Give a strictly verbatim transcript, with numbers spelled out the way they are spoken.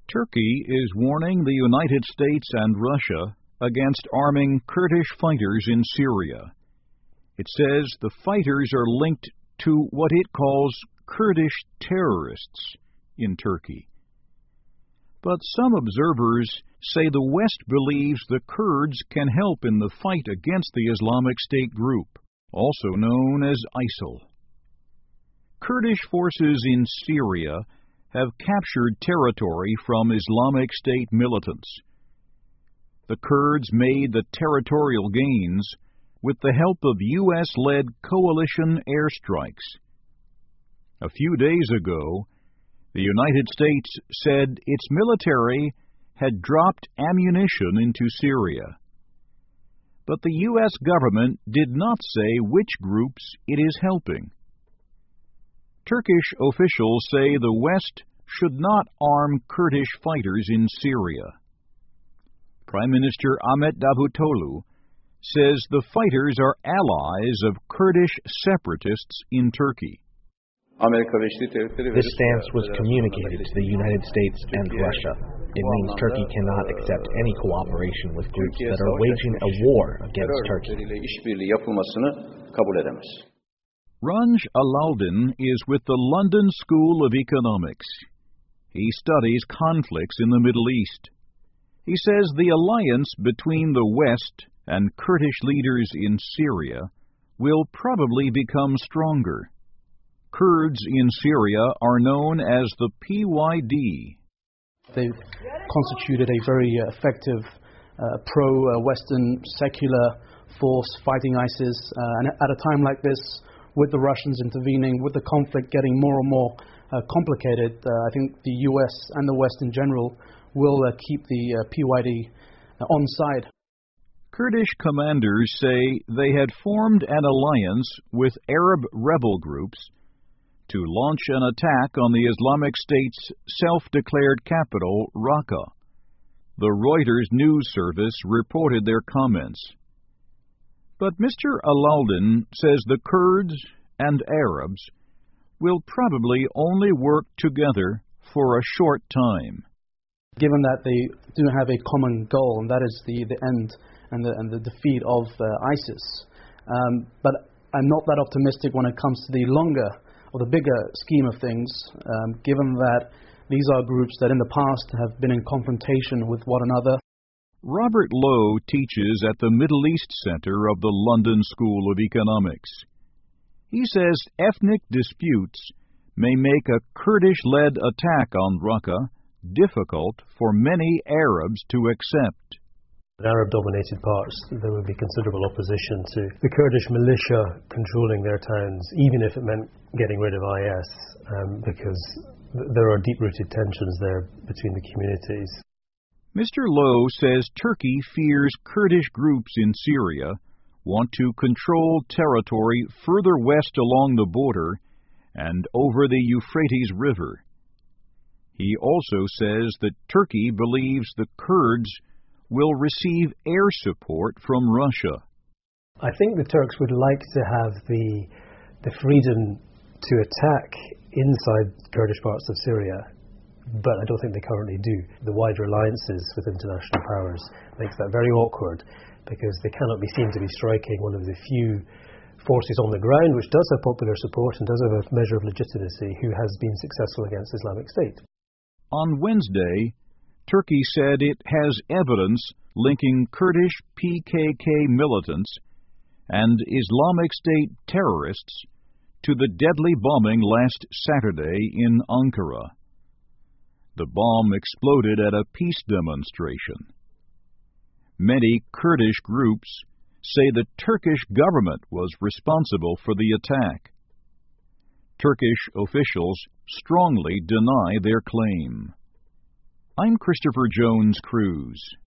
Turkey is warning the United States and Russia against arming Kurdish fighters in Syria. It says the fighters are linked to what it calls Kurdish terrorists in Turkey. But some observers say the West believes the Kurds can help in the fight against the Islamic State group, also known as ISIL. Kurdish forces in Syria have captured territory from Islamic State militants. The Kurds made the territorial gains with the help of U S-led coalition airstrikes. A few days ago, the United States said its military had dropped ammunition into Syria. But the U S government did not say which groups it is helping. Turkish officials say the West should not arm Kurdish fighters in Syria. Prime Minister Ahmet Davutoglu says the fighters are allies of Kurdish separatists in Turkey. This stance was communicated to the United States and Russia. It means Turkey cannot accept any cooperation with groups that are waging a war against Turkey. Ranj Alauddin is with the London School of Economics. He studies conflicts in the Middle East. He says the alliance between the West and Kurdish leaders in Syria will probably become stronger. Kurds in Syria are known as the P Y D. They constituted a very effective uh, pro-Western secular force fighting ISIS. Uh, and at a time like this, with the Russians intervening, with the conflict getting more and more uh, complicated, uh, I think the U S and the West in general will uh, keep the uh, P Y D uh, on side. Kurdish commanders say they had formed an alliance with Arab rebel groups to launch an attack on the Islamic State's self-declared capital, Raqqa. The Reuters news service reported their comments. But Mister Alauddin says the Kurds and Arabs will probably only work together for a short time. Given that they do have a common goal, and that is the, the end and the, and the defeat of uh, ISIS. Um, but I'm not that optimistic when it comes to the longer or the bigger scheme of things, um, given that these are groups that in the past have been in confrontation with one another. Robert Lowe teaches at the Middle East Center of the London School of Economics. He says ethnic disputes may make a Kurdish-led attack on Raqqa difficult for many Arabs to accept. In Arab-dominated parts, there would be considerable opposition to the Kurdish militia controlling their towns, even if it meant getting rid of I S, um, because th- there are deep-rooted tensions there between the communities. Mister Lowe says Turkey fears Kurdish groups in Syria want to control territory further west along the border and over the Euphrates River. He also says that Turkey believes the Kurds will receive air support from Russia. I think the Turks would like to have the the freedom to attack inside Kurdish parts of Syria, but I don't think they currently do. The wider alliances with international powers makes that very awkward, because they cannot be seen to be striking one of the few forces on the ground which does have popular support and does have a measure of legitimacy, who has been successful against Islamic State. On Wednesday, Turkey said it has evidence linking Kurdish P K K militants and Islamic State terrorists to the deadly bombing last Saturday in Ankara. The bomb exploded at a peace demonstration. Many Kurdish groups say the Turkish government was responsible for the attack. Turkish officials strongly deny their claim. I'm Christopher Jones Cruz.